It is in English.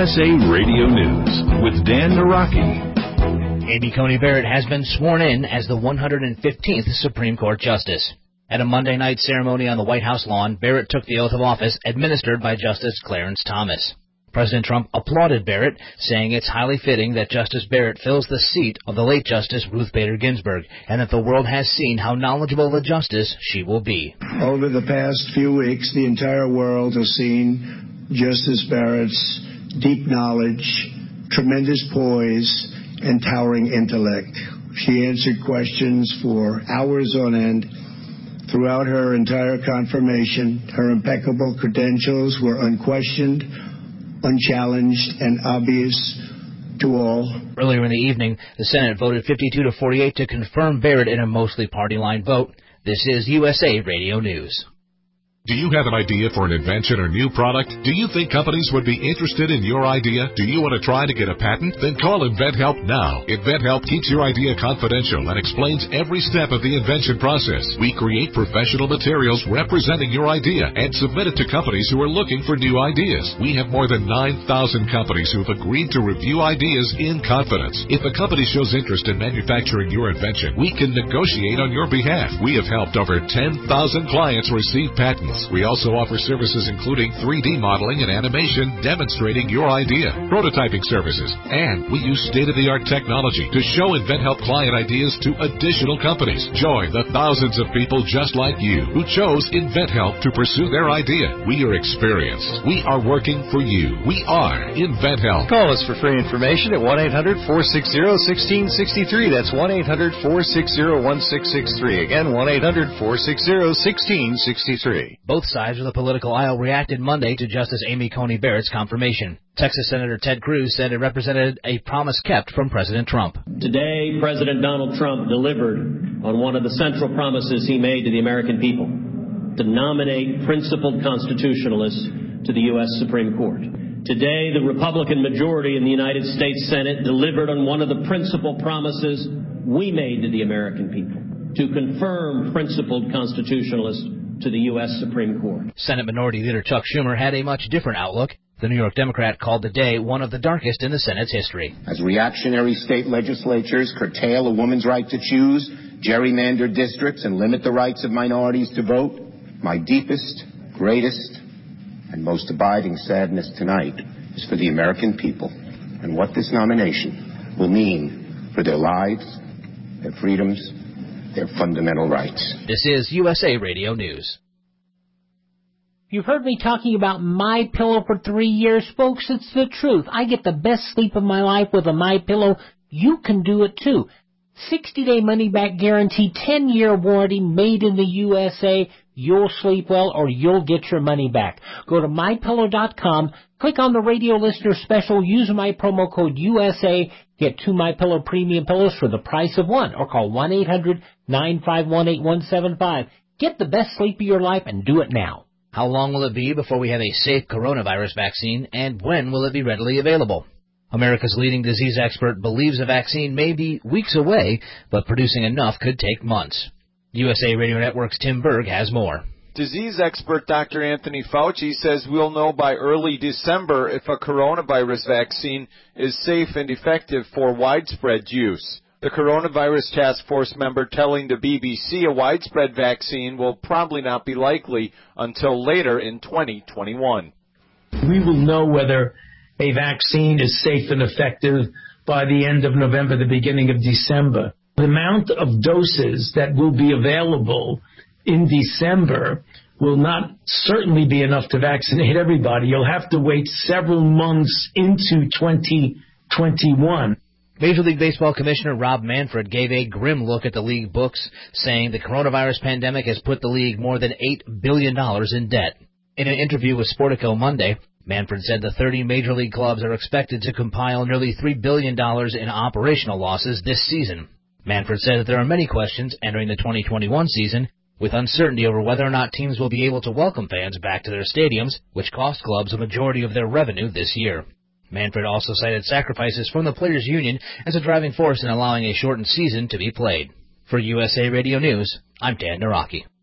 USA Radio News with Dan Naraki. Amy Coney Barrett has been sworn in as the 115th Supreme Court Justice. At a Monday night ceremony on the White House lawn, Barrett took the oath of office administered by Justice Clarence Thomas. President Trump applauded Barrett, saying it's highly fitting that Justice Barrett fills the seat of the late Justice Ruth Bader Ginsburg, and that the world has seen how knowledgeable a justice she will be. Over the past few weeks, the entire world has seen Justice Barrett's deep knowledge, tremendous poise, and towering intellect. She answered questions for hours on end. Throughout her entire confirmation, her impeccable credentials were unquestioned, unchallenged, and obvious to all. Earlier in the evening, the Senate voted 52-48 to confirm Barrett in a mostly party-line vote. This is USA Radio News. Do you have an idea for an invention or new product? Do you think companies would be interested in your idea? Do you want to try to get a patent? Then call InventHelp now. InventHelp keeps your idea confidential and explains every step of the invention process. We create professional materials representing your idea and submit it to companies who are looking for new ideas. We have more than 9,000 companies who have agreed to review ideas in confidence. If a company shows interest in manufacturing your invention, we can negotiate on your behalf. We have helped over 10,000 clients receive patents. We also offer services including 3D modeling and animation demonstrating your idea, prototyping services, and we use state-of-the-art technology to show InventHelp client ideas to additional companies. Join the thousands of people just like you who chose InventHelp to pursue their idea. We are experienced. We are working for you. We are InventHelp. Call us for free information at 1-800-460-1663. That's 1-800-460-1663. Again, 1-800-460-1663. Both sides of the political aisle reacted Monday to Justice Amy Coney Barrett's confirmation. Texas Senator Ted Cruz said it represented a promise kept from President Trump. Today, President Donald Trump delivered on one of the central promises he made to the American people, to nominate principled constitutionalists to the U.S. Supreme Court. Today, the Republican majority in the United States Senate delivered on one of the principal promises we made to the American people, to confirm principled constitutionalists to the U.S. Supreme Court. Senate Minority Leader Chuck Schumer had a much different outlook. The New York Democrat called the day one of the darkest in the Senate's history. As reactionary state legislatures curtail a woman's right to choose, gerrymander districts, and limit the rights of minorities to vote, my deepest, greatest, and most abiding sadness tonight is for the American people and what this nomination will mean for their lives, their freedoms, their fundamental rights. This is USA Radio News. You've heard me talking about MyPillow for 3 years, folks. It's the truth. I get the best sleep of my life with a MyPillow. You can do it too. 60-day money-back guarantee, 10-year warranty, made in the USA. You'll sleep well or you'll get your money back. Go to MyPillow.com, click on the radio listener special, use my promo code USA, get 2 MyPillow premium pillows for the price of one, or call 1-800-951-8175. Get the best sleep of your life and do it now. How long will it be before we have a safe coronavirus vaccine, and when will it be readily available? America's leading disease expert believes a vaccine may be weeks away, but producing enough could take months. USA Radio Network's Tim Berg has more. Disease expert Dr. Anthony Fauci says we'll know by early December if a coronavirus vaccine is safe and effective for widespread use. The coronavirus task force member telling the BBC a widespread vaccine will probably not be likely until later in 2021. We will know whether a vaccine is safe and effective by the end of November, the beginning of December. The amount of doses that will be available in December will not certainly be enough to vaccinate everybody. You'll have to wait several months into 2021. Major League Baseball Commissioner Rob Manfred gave a grim look at the league books, saying the coronavirus pandemic has put the league more than $8 billion in debt. In an interview with Sportico Monday, Manfred said the 30 Major League clubs are expected to compile nearly $3 billion in operational losses this season. Manfred said that there are many questions entering the 2021 season, with uncertainty over whether or not teams will be able to welcome fans back to their stadiums, which cost clubs a majority of their revenue this year. Manfred also cited sacrifices from the Players' Union as a driving force in allowing a shortened season to be played. For USA Radio News, I'm Dan Naraki.